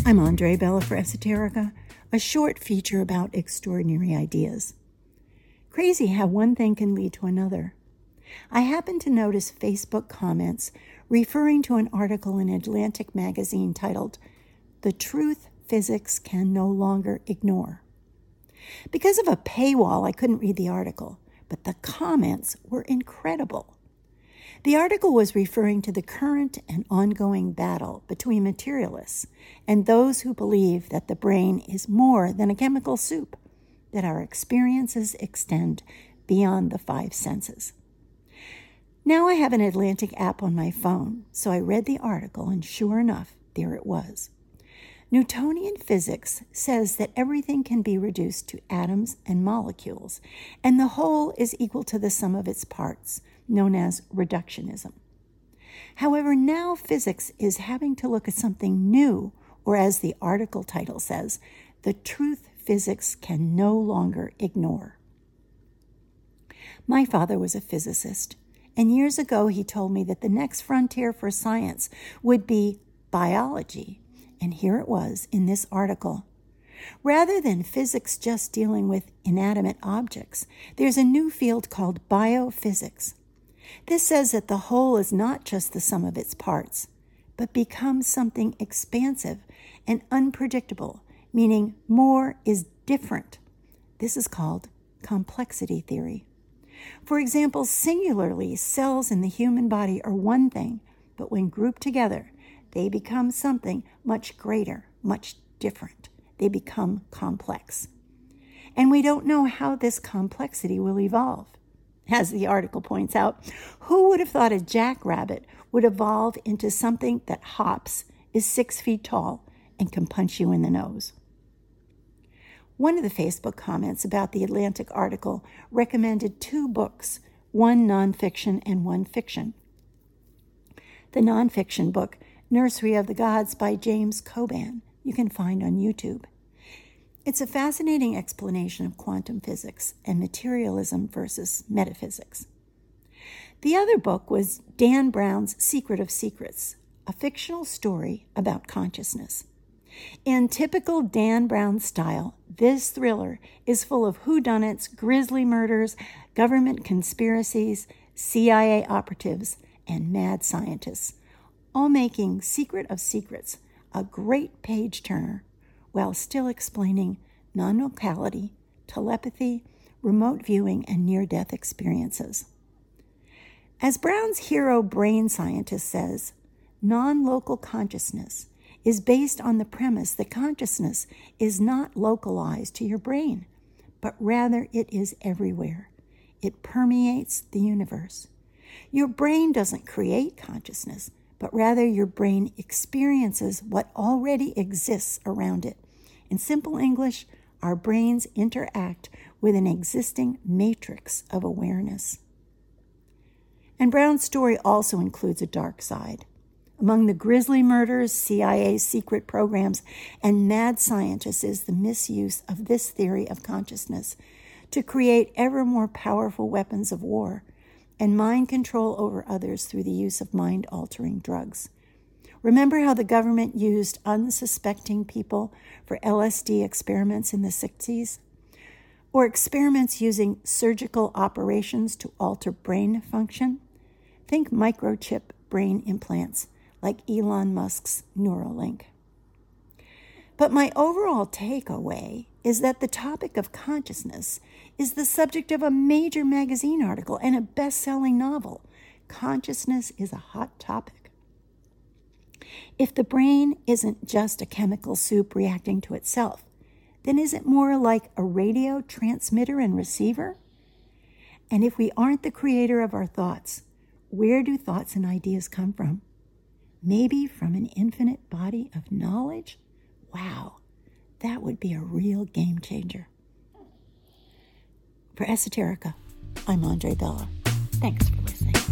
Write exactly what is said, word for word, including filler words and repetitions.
I'm Andre Bella for Esoterica, a short feature about extraordinary ideas. Crazy how one thing can lead to another. I happened to notice Facebook comments referring to an article in Atlantic magazine titled, "The Truth Physics Can No Longer Ignore." Because of a paywall, I couldn't read the article, but the comments were incredible. The article was referring to the current and ongoing battle between materialists and those who believe that the brain is more than a chemical soup, that our experiences extend beyond the five senses. Now I have an Atlantic app on my phone, so I read the article, and sure enough, there it was. Newtonian physics says that everything can be reduced to atoms and molecules, and the whole is equal to the sum of its parts, known as reductionism. However, now physics is having to look at something new, or as the article title says, the truth physics can no longer ignore. My father was a physicist, and years ago he told me that the next frontier for science would be biology, and here it was in this article. Rather than physics just dealing with inanimate objects, there's a new field called biophysics. This says that the whole is not just the sum of its parts, but becomes something expansive and unpredictable, meaning more is different. This is called complexity theory. For example, singularly, cells in the human body are one thing, but when grouped together, they become something much greater, much different. They become complex. And we don't know how this complexity will evolve. As the article points out, who would have thought a jackrabbit would evolve into something that hops, is six feet tall, and can punch you in the nose? One of the Facebook comments about the Atlantic article recommended two books, one nonfiction and one fiction. The nonfiction book, Nursery of the Gods by James Coban, you can find on YouTube. It's a fascinating explanation of quantum physics and materialism versus metaphysics. The other book was Dan Brown's Secret of Secrets, a fictional story about consciousness. In typical Dan Brown style, this thriller is full of whodunits, grisly murders, government conspiracies, C I A operatives, and mad scientists, all making Secret of Secrets a great page-turner while still explaining non-locality, telepathy, remote viewing, and near-death experiences. As Brown's hero brain scientist says, non-local consciousness is based on the premise that consciousness is not localized to your brain, but rather it is everywhere. It permeates the universe. Your brain doesn't create consciousness, but rather your brain experiences what already exists around it. In simple English, our brains interact with an existing matrix of awareness. And Brown's story also includes a dark side. Among the grisly murders, C I A secret programs, and mad scientists is the misuse of this theory of consciousness to create ever more powerful weapons of war and mind control over others through the use of mind-altering drugs. Remember how the government used unsuspecting people for L S D experiments in the sixties? Or experiments using surgical operations to alter brain function? Think microchip brain implants like Elon Musk's Neuralink. But my overall takeaway is that the topic of consciousness is the subject of a major magazine article and a best-selling novel. Consciousness is a hot topic. If the brain isn't just a chemical soup reacting to itself, then is it more like a radio transmitter and receiver? And if we aren't the creator of our thoughts, where do thoughts and ideas come from? Maybe from an infinite body of knowledge? Wow, that would be a real game changer. For Esoterica, I'm Andre Bella. Thanks for listening.